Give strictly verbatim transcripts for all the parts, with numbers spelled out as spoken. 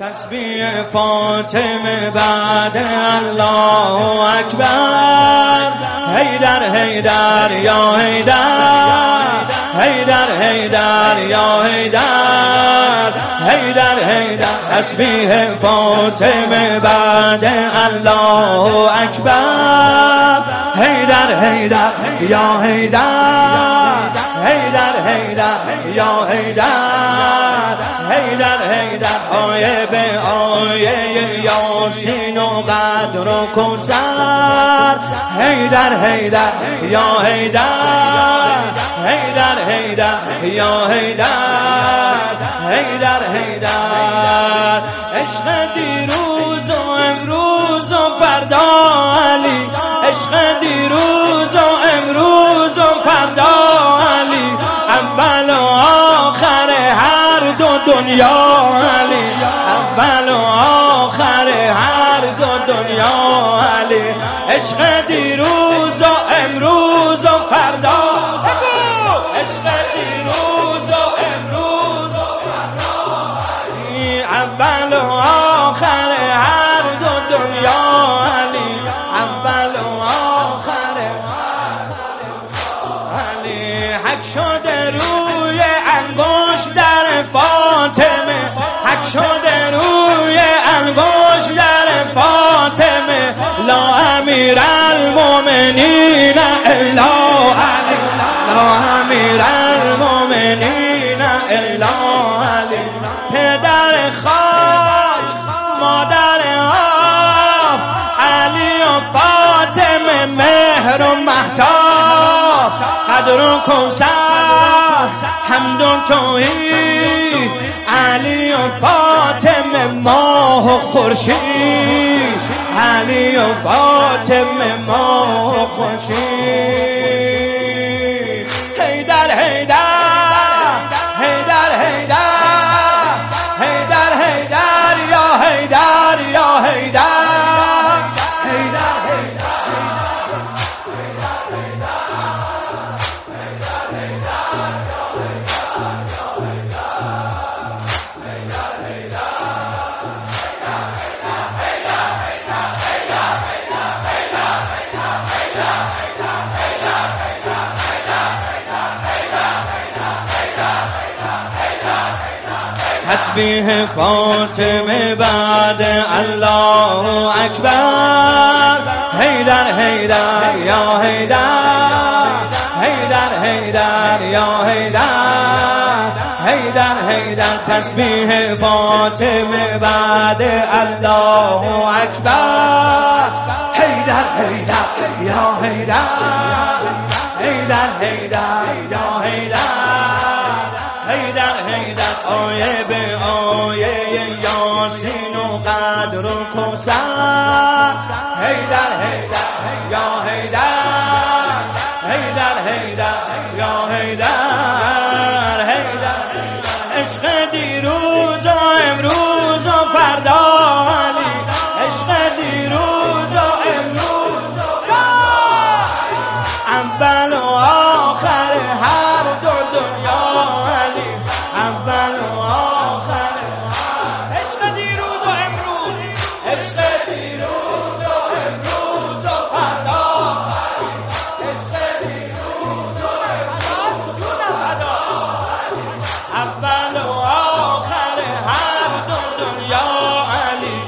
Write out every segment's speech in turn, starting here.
تسبیح فاطمه بعد الله اکبر. حیدر حیدر یا حیدر، حیدر حیدر یا حیدر، حیدر حیدر. تسبیح فاطمه بعد الله اکبر. حیدر حیدر یا حیدر، حیدر حیدر یا حیدر، حیدر حیدر. آیه به آیه یاسین و قدر و کوثر. حیدر حیدر یا حیدر، حیدر حیدر یا حیدر، حیدر حیدر. عشق دیروز و امروز و فردا علی، عشق دیروز و امروز و فردا علی. اول و آخر هر دو دنیا علی، اول و آخر هر دو دنیا علی. عشق دیروز و امروز و فردا، عشق دیروز و امروز و فردا علی. اول و آخر هر دو دنیا علی، اول و آخر علی. حق شده روی انگشت در فاطمه، حق شده روی انگشت در فاطمه. لا امیر المؤمنین الا علی، لا امیر المؤمنین الا علی. پدر خاک مادر آب، علی و فاطمه مهر و مهتاب. قدر و کوثر حمد و توحید، علی و فاطمه ماه و خورشید، علی و فاطمه ماه و خورشید. حیدر حیدر حیدر حیدر، حیدر حیدر یا حیدر یا حیدر، حیدر حیدر. تسبیح فاطمه بعد الله اکبر. حیدر حیدر یا حیدر، حیدر حیدر یا حیدر، حیدر حیدر. تسبیح فاطمه بعد الله اکبر. حیدر حیدر یا حیدر، حیدر حیدر یا حیدر، حیدر حیدر. آیه به آیه یاسین و قدر و کوثر. حیدر حیدر یا حیدر، حیدر حیدر یا حیدر، حیدر. عشق دیروز و امروز و فردا علی، عشق دیروز و امروز و فردا. اول و آخر هر دو دنیا علی، اول و آخر. عشق دیروز و امروز، عشق دیروز و امروز و فردا علی، عشق دیروز و امروز و فردا. اول و آخر هر دو دنیا علی.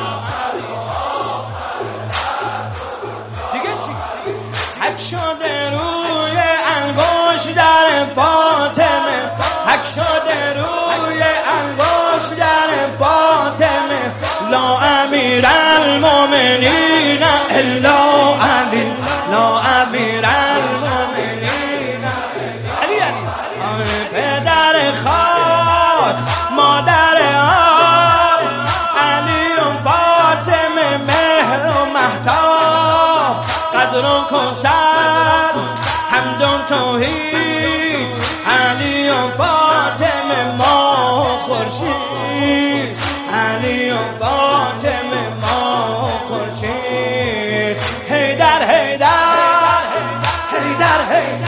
دیگه چی؟ حق شده روی انگشت در فاطمه، حق شده روی انگشت در فاطمه. لا امیر المؤمنین الا علی، لا امیر المؤمنین علی. علی پدر خاک مادر آب، علی و فاطمه مهر و مهتاب. قدر و کوثر حمد و توحید، علی و فاطمه ماه و خورشید، علی و فاطمه ماه و خورشید. حیدر حیدر حیدر حیدر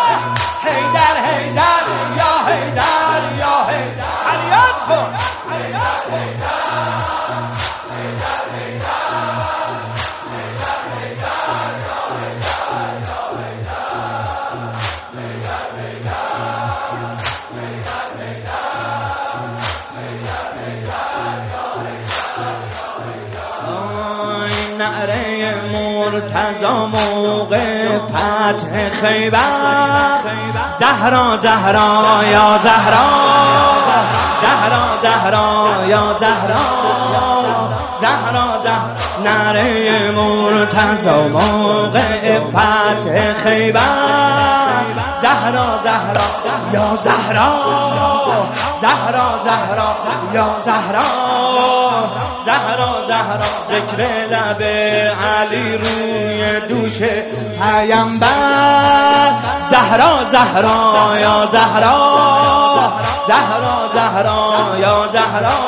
حیدر حیدر یا حیدر یا حیدر. علی اکبر. نعره مرتضی موقع فتح خیبر زهرا زهرا یا زهرا زهرا زهرا یا زهرا زهرا زهرا نعره مرتضی موقع فتح خیبر زهرا زهرا یا زهرا زهرا زهرا یا زهرا زهرا زهرا ذکر لب علی روی دوش پیامبر زهرا زهرا یا زهرا زهرا زهرا یا زهرا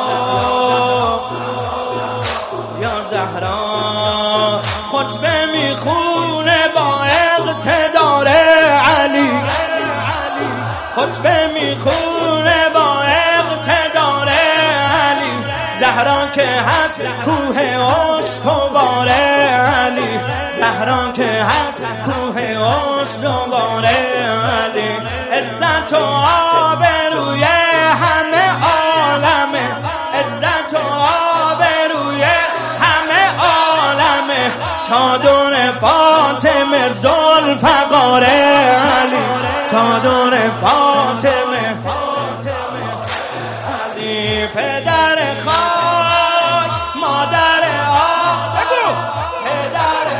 یا زهرا خطبه میخونه با اقتدار علی خطبه میخونه با اقتدار علی زهرا که هست کوه استوار علی زهرا که هست کوه استوار علی عزت و آبروی همه عالمه عزت و آبروی همه عالمه چادر فاطمه ذوالفقار علی چادر فاطمه علی پدر خاک مادر آب بگو پدر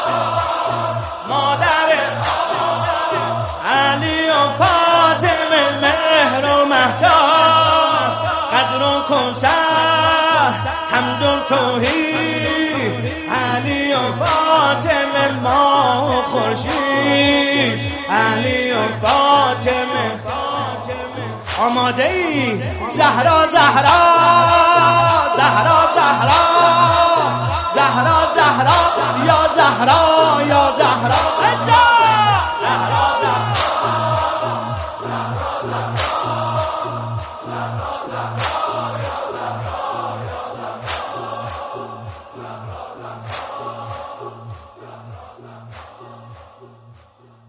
مادر علی و فاطمه مهر و مهتاب قدر و کوثر حمد و توحید علی و فاطمه ماه و خورشید علی و فاطمه آماده ای زهرا زهرا زهرا زهرا زهرا زهرا یا زهرا یا زهرا زهرا زهرا